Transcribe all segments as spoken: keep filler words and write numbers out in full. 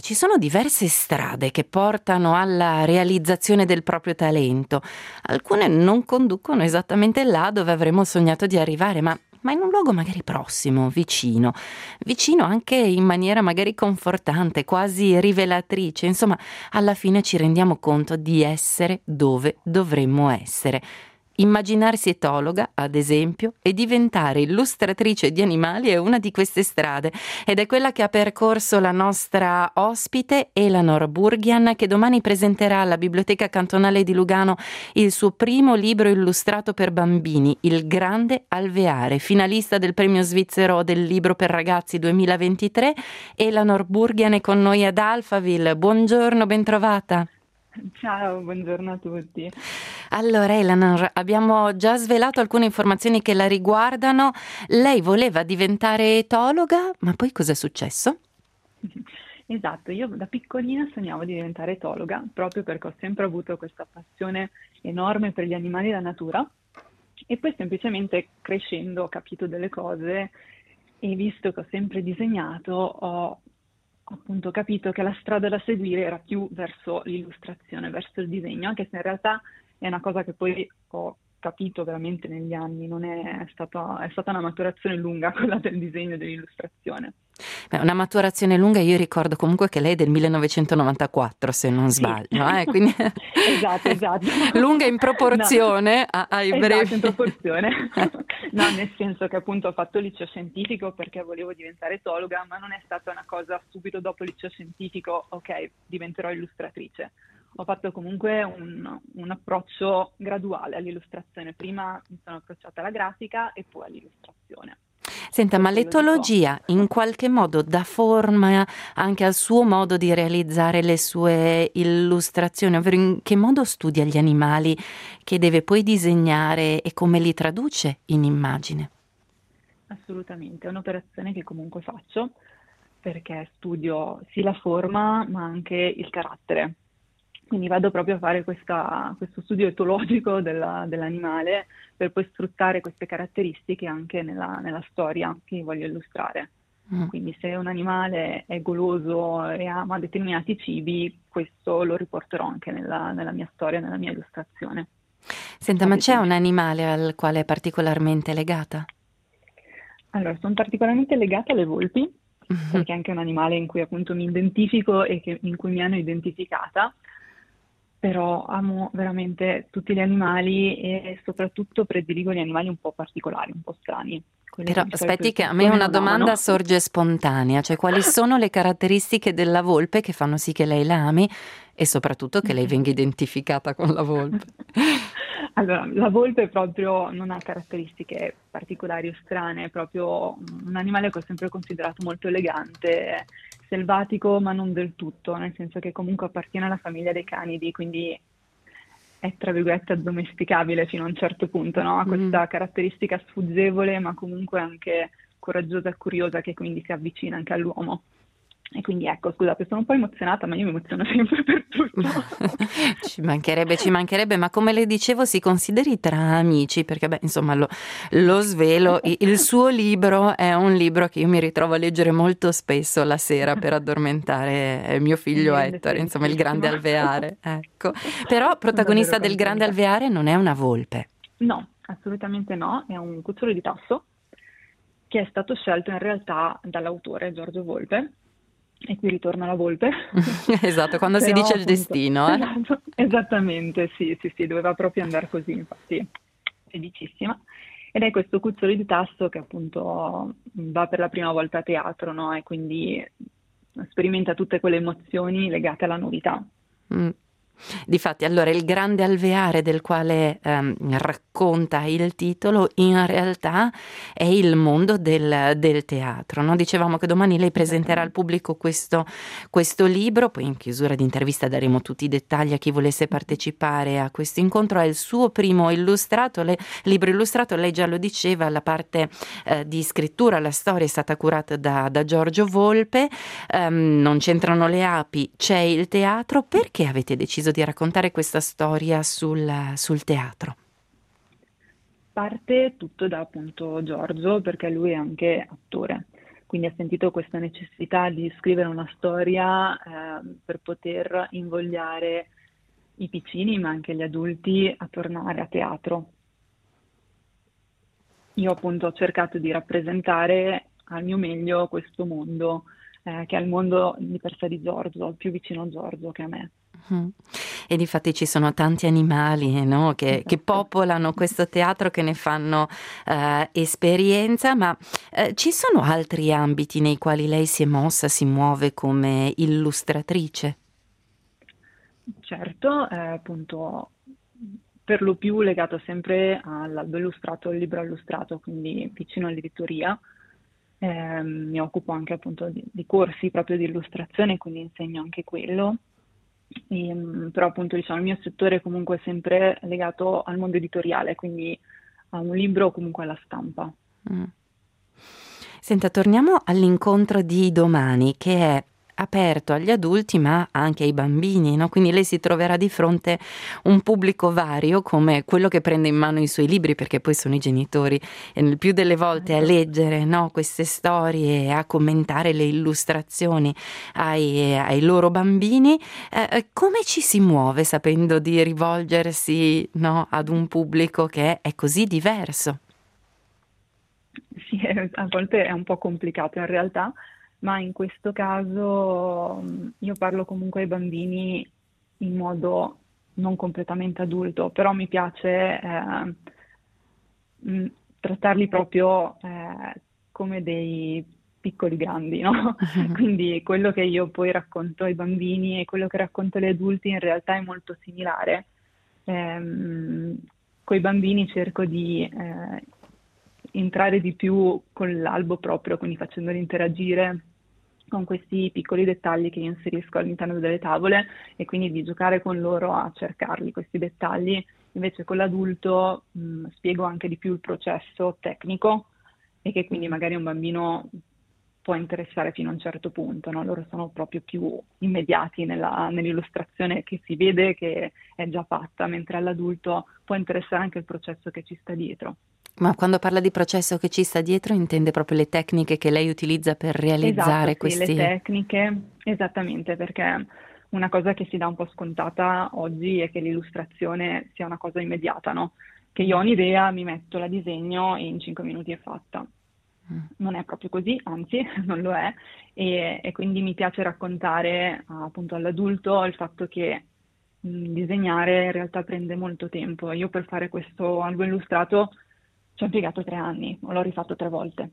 Ci sono diverse strade che portano alla realizzazione del proprio talento. Alcune non conducono esattamente là dove avremmo sognato di arrivare, ma, ma in un luogo magari prossimo, vicino, vicino anche in maniera magari confortante, quasi rivelatrice. Insomma, alla fine ci rendiamo conto di essere dove dovremmo essere. Immaginarsi etologa, ad esempio, e diventare illustratrice di animali è una di queste strade ed è quella che ha percorso la nostra ospite Eleanor Burgian, che domani presenterà alla Biblioteca Cantonale di Lugano il suo primo libro illustrato per bambini, Il Grande Alveare, finalista del premio svizzero del libro per ragazzi duemilaventitré. Eleanor Burgian è con noi ad Alphaville. Buongiorno, bentrovata. Ciao, buongiorno a tutti. Allora, Eleanor, abbiamo già svelato alcune informazioni che la riguardano. Lei voleva diventare etologa, ma poi cos'è successo? Esatto, io da piccolina sognavo di diventare etologa, proprio perché ho sempre avuto questa passione enorme per gli animali e la natura e poi semplicemente crescendo ho capito delle cose e visto che ho sempre disegnato ho appunto capito che la strada da seguire era più verso l'illustrazione, verso il disegno, anche se in realtà è una cosa che poi ho capito veramente negli anni, non è stata, è stata una maturazione lunga quella del disegno e dell'illustrazione. Beh, una maturazione lunga, io ricordo comunque che lei è del millenovecentonovantaquattro, se non Sì, sbaglio, eh? Quindi esatto, esatto. lunga in No, proporzione a- ai esatto, in brevi. proporzione. No, nel senso che appunto ho fatto il liceo scientifico perché volevo diventare etologa, ma non è stata una cosa subito dopo il liceo scientifico, ok, diventerò illustratrice. Ho fatto comunque un, un approccio graduale all'illustrazione. Prima mi sono approcciata alla grafica e poi all'illustrazione. Senta, Per ma quello dico. l'etologia in qualche modo dà forma anche al suo modo di realizzare le sue illustrazioni, ovvero in che modo studia gli animali che deve poi disegnare e come li traduce in immagine? Assolutamente, è un'operazione che comunque faccio perché studio sì la forma ma anche il carattere. Quindi vado proprio a fare questa- questo studio etologico della- dell'animale per poi sfruttare queste caratteristiche anche nella, nella storia che voglio illustrare. Mm. Quindi se un animale è goloso e ama determinati cibi, questo lo riporterò anche nella, nella mia storia, nella mia illustrazione, Senta, ad ma c'è un esempio. animale al quale è particolarmente legata? Allora, sono particolarmente legata alle volpi, perché è anche un animale in cui appunto mi identifico e che- in cui mi hanno identificata, però amo veramente tutti gli animali e soprattutto prediligo gli animali un po' particolari, un po' strani, quelli che Però di solito aspetti le che a me persone una non domanda amano. sorge spontanea, cioè quali sono le caratteristiche della volpe che fanno sì che lei la ami e soprattutto che lei venga identificata con la volpe? Allora, la volpe proprio non ha caratteristiche particolari o strane, è proprio un animale che ho sempre considerato molto elegante, selvatico, ma non del tutto, nel senso che comunque appartiene alla famiglia dei canidi, quindi è tra virgolette addomesticabile fino a un certo punto, no? Ha Mm. questa caratteristica sfuggevole, ma comunque anche coraggiosa e curiosa che quindi si avvicina anche all'uomo. E quindi ecco, scusate, sono un po' emozionata, ma io mi emoziono sempre per tutto. Ci mancherebbe, ci mancherebbe, ma come le dicevo si consideri tra amici, perché beh, insomma, lo, lo svelo, i- il suo libro è un libro che io mi ritrovo a leggere molto spesso la sera per addormentare eh, mio E mi figlio rende Ettore, insomma, il grande felicissima. alveare, ecco. Però Sono davvero protagonista del grande contenta. alveare non è una volpe. No, assolutamente no, è un cucciolo di tasso che è stato scelto in realtà dall'autore Giorgio Volpe, e qui ritorna la volpe, Esatto, quando si però dice il appunto, destino, eh. esatto, esattamente, sì, sì, sì, doveva proprio andare così, infatti, felicissima. Ed è questo cucciolo di tasso che appunto va per la prima volta a teatro, no? E quindi sperimenta tutte quelle emozioni legate alla novità. Mm. Difatti, allora, il grande alveare del quale ehm, racconta il titolo, in realtà è il mondo del, del teatro, no? Dicevamo che domani lei presenterà al Esattamente. pubblico questo, questo libro, poi in chiusura di intervista daremo tutti i dettagli a chi volesse Mhm. partecipare a questo incontro. È il suo primo illustrato, le- libro illustrato, lei già lo diceva, la parte eh, di scrittura, la storia è stata curata da, da Giorgio Volpe. Ehm, non c'entrano le api, c'è il teatro. Perché avete deciso di raccontare questa storia sul, sul teatro? Parte tutto da appunto Giorgio, perché lui è anche attore. quindi ha sentito questa necessità di scrivere una storia eh, per poter invogliare i piccini, ma anche gli adulti, a tornare a teatro. Io appunto ho cercato di rappresentare al mio meglio questo mondo, eh, che è il mondo di per sé di Giorgio, più vicino a Giorgio che a me. Mm. E difatti ci sono tanti animali, no, che, che Esatto. popolano questo teatro, che ne fanno eh, esperienza, ma eh, ci sono altri ambiti nei quali lei si è mossa, si muove come illustratrice? Certo, eh, appunto per lo più legato sempre all'albo illustrato, al libro illustrato, quindi vicino all'editoria. Eh, mi occupo anche appunto di, di corsi proprio di illustrazione, quindi insegno anche quello. E, mm, però appunto diciamo il mio settore è comunque sempre legato al mondo editoriale, quindi a un libro o comunque alla stampa. Mm. Senta, torniamo all'incontro di domani, che è aperto agli adulti ma anche ai bambini, no? Quindi lei si troverà di fronte un pubblico vario, come quello che prende in mano i suoi libri, perché poi sono i genitori, e nel più delle volte a Certo. leggere, no, queste storie, a commentare le illustrazioni ai, ai loro bambini. Eh, come ci si muove sapendo di rivolgersi, no, ad un pubblico che è così diverso? Sì, è- a volte è un po' complicato in realtà, ma in questo caso mh, io parlo comunque ai bambini in modo non completamente adulto, però mi piace eh, mh, trattarli proprio eh, come dei piccoli grandi, no? Quindi quello che io poi racconto ai bambini e quello che racconto agli adulti in realtà è molto similare. Ehm, Con i bambini cerco di eh, entrare di più con l'albo proprio, quindi facendoli interagire con questi piccoli dettagli che io inserisco all'interno delle tavole e quindi di giocare con loro a cercarli questi dettagli. Invece con l'adulto mh, spiego anche di più il processo tecnico e che quindi magari un bambino può interessare fino a un certo punto, no? Loro sono proprio più immediati nella- nell'illustrazione che si vede che è già fatta, mentre all'adulto può interessare anche il processo che ci sta dietro. Ma quando parla di processo che ci sta dietro, intende proprio le tecniche che lei utilizza per Esatto, realizzare sì, le questi... tecniche, esattamente, perché una cosa che si dà un po' scontata oggi è che l'illustrazione sia una cosa immediata, no? Che io ho un'idea, mi metto, la disegno e in cinque minuti è fatta. Non è proprio così, anzi, non lo è, e, e quindi mi piace raccontare appunto all'adulto il fatto che mh, disegnare in realtà prende molto tempo. Io per fare questo albo illustrato ci ho impiegato tre anni, l'ho rifatto tre volte.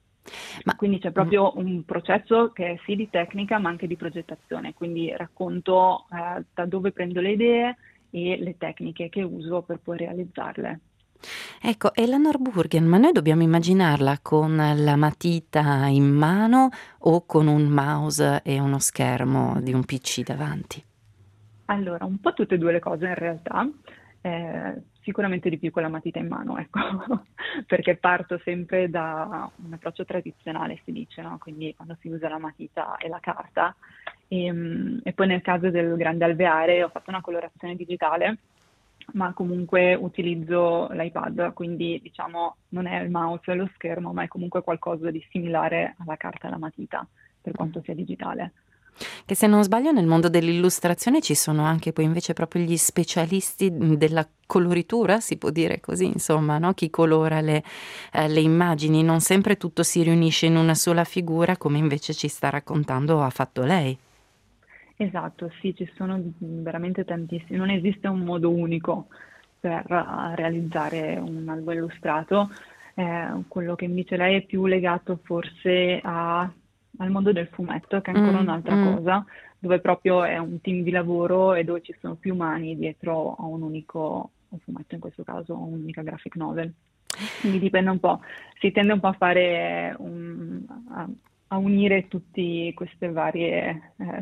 Ma Quindi c'è mm, proprio un processo che è sì di tecnica ma anche di progettazione, quindi racconto eh, da dove prendo le idee e le tecniche che uso per poi realizzarle. ecco, e la Norburgen, ma noi dobbiamo immaginarla con la matita in mano o con un mouse e uno schermo di un P C davanti? Allora, un po' tutte e due le cose in realtà, eh, sicuramente di più con la matita in mano, ecco, perché parto sempre da un approccio tradizionale, si dice, no? Quindi quando si usa la matita e la carta. E, mm, e poi nel caso del grande alveare ho fatto una colorazione digitale, ma comunque utilizzo l'iPad, quindi diciamo non è il mouse e lo schermo, ma è comunque qualcosa di similare alla carta e alla matita, per quanto sia digitale. Che se non sbaglio nel mondo dell'illustrazione ci sono anche poi invece proprio gli specialisti mh, della coloritura, si può dire così, insomma, no? Chi colora le, eh, le immagini, non sempre tutto si riunisce in una sola figura, come invece ci sta raccontando ha fatto lei. Esatto, sì, ci sono veramente tantissimi, non esiste un modo unico per eh, realizzare un albo illustrato. Eh, quello che invece lei è più legato forse a- al mondo del fumetto, che è ancora Mm, un'altra mm. cosa, dove proprio è un team di lavoro e dove ci sono più mani dietro a un unico un fumetto, in questo caso un'unica graphic novel. Quindi dipende un po', si tende un po' a fare un- a, a unire tutti questi vari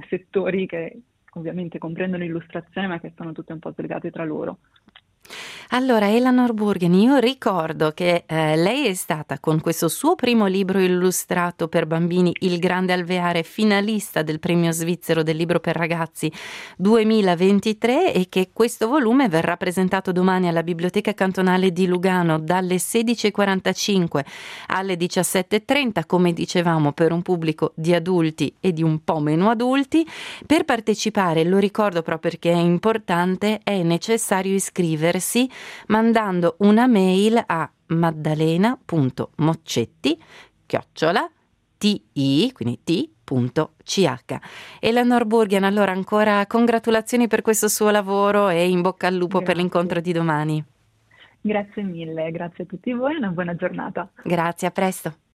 settori che ovviamente comprendono l'illustrazione, ma che sono tutte un po' slegate tra loro. Allora, Eleanor Burgen, io ricordo che eh, lei è stata con questo suo primo libro illustrato per bambini, Il Grande Alveare, finalista del premio svizzero del libro per ragazzi duemilaventitré, e che questo volume verrà presentato domani alla Biblioteca Cantonale di Lugano dalle sedici e quarantacinque alle diciassette e trenta, come dicevamo, per un pubblico di adulti e di un po' meno adulti. Per partecipare, lo ricordo proprio perché è importante, è necessario iscriversi mandando una mail a maddalena.moccetti chiocciola ti, quindi t.ch. Eleanor Burgen, allora ancora congratulazioni per questo suo lavoro e in bocca al lupo per l'incontro Grazie. di domani. Grazie mille, grazie a tutti voi e una buona giornata. Grazie, a presto.